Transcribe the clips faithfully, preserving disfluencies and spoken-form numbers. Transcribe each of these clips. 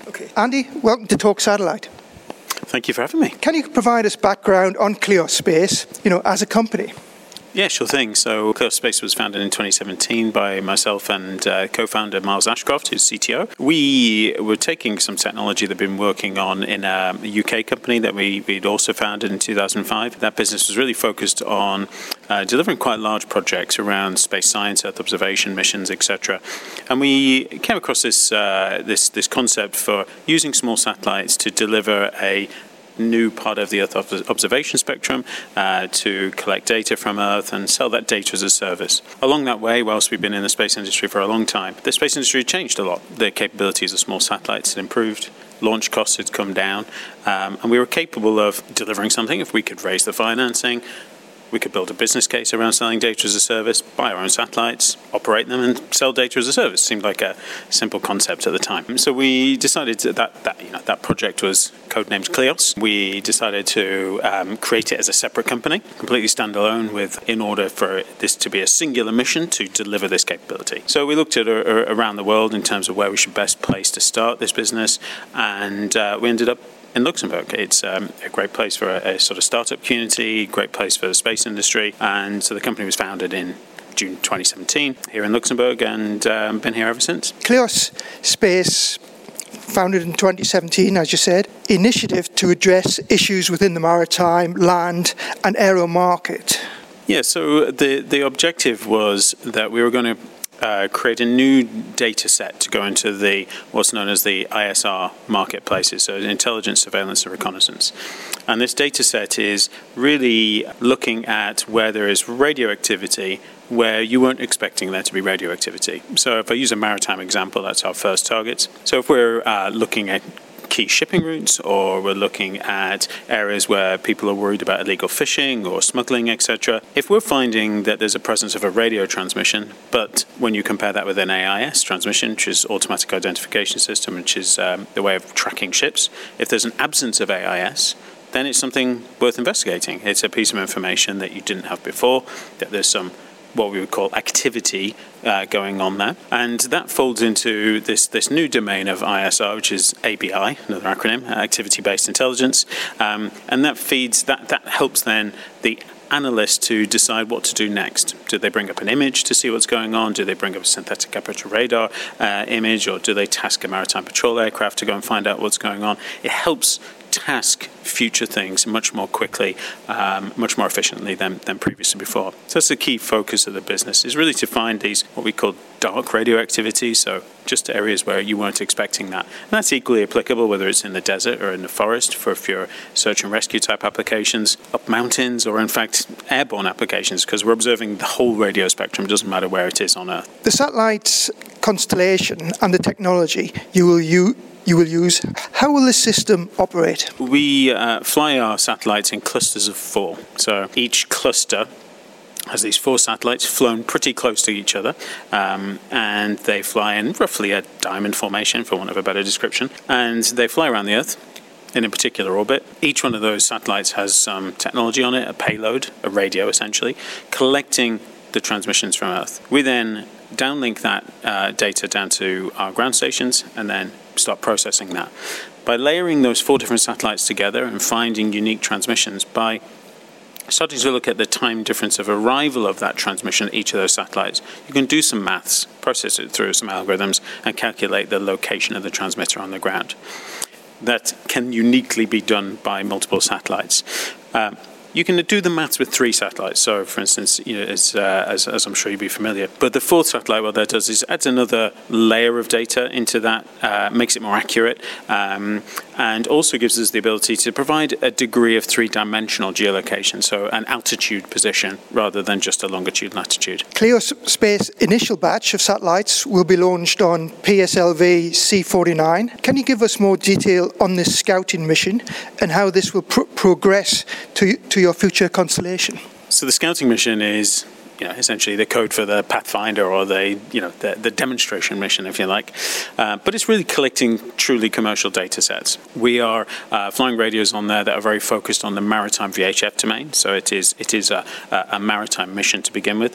Okay. Andy, welcome to Talk Satellite. Thank you for having me. Can you provide us background on Kleos Space, you know, as a company? Yeah, sure thing. So Kleos Space was founded in twenty seventeen by myself and uh, co-founder Miles Ashcroft, who's C T O. We were taking some technology that we've been working on in a U K company that we, we'd also founded in two thousand five. That business was really focused on uh, delivering quite large projects around space science, Earth observation missions, et cetera. And we came across this, uh, this, this concept for using small satellites to deliver a new part of the Earth observation spectrum uh, to collect data from Earth and sell that data as a service. Along that way, whilst we've been in the space industry for a long time, the space industry changed a lot. The capabilities of small satellites had improved, launch costs had come down, um, and we were capable of delivering something if we could raise the financing. We could build a business case around selling data as a service, buy our own satellites, operate them, and sell data as a service. Seemed like a simple concept at the time. So we decided that that, that, you know, that project was codenamed Kleos. We decided to um, create it as a separate company, completely standalone, with in order for this to be a singular mission to deliver this capability. So we looked at uh, around the world in terms of where we should best place to start this business, and uh, we ended up in Luxembourg. It's um, a great place for a, a sort of startup community, great place for the space industry, and so the company was founded in June twenty seventeen here in Luxembourg, and um, been here ever since. Kleos Space, founded in twenty seventeen, as you said, initiative to address issues within the maritime, land, and aero market. Yeah, so the, the objective was that we were going to Uh, create a new data set to go into the what's known as the I S R marketplaces, so intelligence, surveillance, and reconnaissance. And this data set is really looking at where there is radioactivity where you weren't expecting there to be radioactivity. So if I use a maritime example, that's our first target. So if we're uh, looking at key shipping routes, or we're looking at areas where people are worried about illegal fishing or smuggling, et cetera. If we're finding that there's a presence of a radio transmission, but when you compare that with an A I S transmission, which is automatic identification system, which is um, the way of tracking ships, if there's an absence of A I S, then it's something worth investigating. It's a piece of information that you didn't have before, that there's some what we would call activity uh, going on there. And that folds into this, this new domain of I S R, which is A B I, another acronym, Activity-Based Intelligence. Um, and that feeds, that, that helps then the analyst to decide what to do next. Do they bring up an image to see what's going on? Do they bring up a synthetic aperture radar uh, image? Or do they task a maritime patrol aircraft to go and find out what's going on? It helps task future things much more quickly, um, much more efficiently than, than previously before. So that's the key focus of the business, is really to find these, what we call dark radioactivity, so just areas where you weren't expecting that. And that's equally applicable whether it's in the desert or in the forest for if you're search and rescue type applications, up mountains, or in fact airborne applications, because we're observing the whole radio spectrum. It doesn't matter where it is on Earth. The satellite's constellation and the technology you will use you will use. How will this system operate? We uh, fly our satellites in clusters of four. So each cluster has these four satellites flown pretty close to each other, um, and they fly in roughly a diamond formation, for want of a better description, and they fly around the Earth in a particular orbit. Each one of those satellites has some technology on it, a payload, a radio essentially, collecting the transmissions from Earth. We then downlink that uh, data down to our ground stations and then start processing that. By layering those four different satellites together and finding unique transmissions, by starting to look at the time difference of arrival of that transmission at each of those satellites, you can do some maths, process it through some algorithms, and calculate the location of the transmitter on the ground. That can uniquely be done by multiple satellites. Um, You can do the maths with three satellites. So, for instance, you know, as, uh, as, as I'm sure you'll be familiar. But the fourth satellite, what that does is adds another layer of data into that, uh, makes it more accurate, um, and also gives us the ability to provide a degree of three-dimensional geolocation, so an altitude position rather than just a longitude latitude. Kleos Space initial batch of satellites will be launched on P S L V C forty-nine. Can you give us more detail on this scouting mission and how this will pro- progress to, to your future constellation? So the scouting mission is, you know, essentially the code for the Pathfinder, or the, you know, the, the demonstration mission, if you like. Uh, but it's really collecting truly commercial data sets. We are uh, flying radios on there that are very focused on the maritime V H F domain. So it is it is a, a maritime mission to begin with.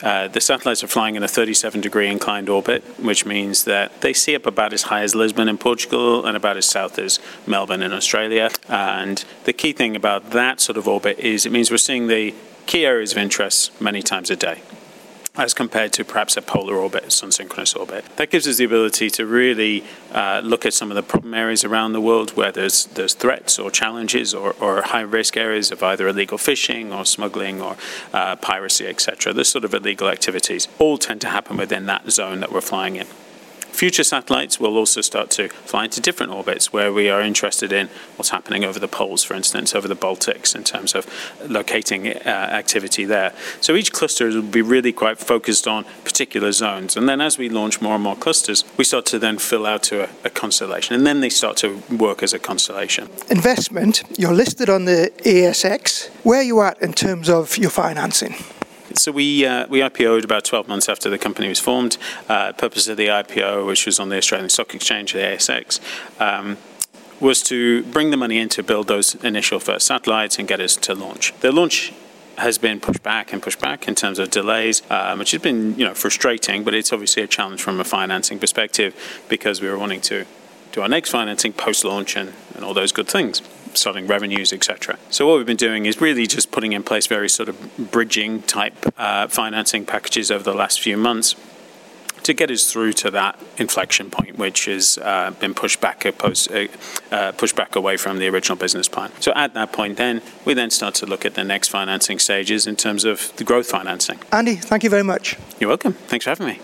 Uh, the satellites are flying in a thirty-seven degree inclined orbit, which means that they see up about as high as Lisbon in Portugal and about as south as Melbourne in Australia. And the key thing about that sort of orbit is it means we're seeing the key areas of interest many times a day, as compared to perhaps a polar orbit, sun-synchronous orbit. That gives us the ability to really uh, look at some of the problem areas around the world where there's there's threats or challenges or, or high-risk areas of either illegal fishing or smuggling or uh, piracy, et cetera. This sort of illegal activities all tend to happen within that zone that we're flying in. Future satellites will also start to fly into different orbits where we are interested in what's happening over the poles, for instance, over the Baltics in terms of locating uh, activity there. So each cluster will be really quite focused on particular zones. And then as we launch more and more clusters, we start to then fill out to a, a constellation. And then they start to work as a constellation. Investment, you're listed on the A S X. Where are you at in terms of your financing? So we uh, we I P O'd about twelve months after the company was formed. Uh, purpose of the I P O, which was on the Australian Stock Exchange, the A S X, um, was to bring the money in to build those initial first satellites and get us to launch. The launch has been pushed back and pushed back in terms of delays, um, which has been you know frustrating, but it's obviously a challenge from a financing perspective because we were wanting to do our next financing post-launch and, and all those good things, starting revenues, et cetera. So what we've been doing is really just putting in place very sort of bridging type uh, financing packages over the last few months to get us through to that inflection point, which has uh, been pushed back, post, uh, uh, pushed back away from the original business plan. So at that point then, we then start to look at the next financing stages in terms of the growth financing. Andy, thank you very much. You're welcome. Thanks for having me.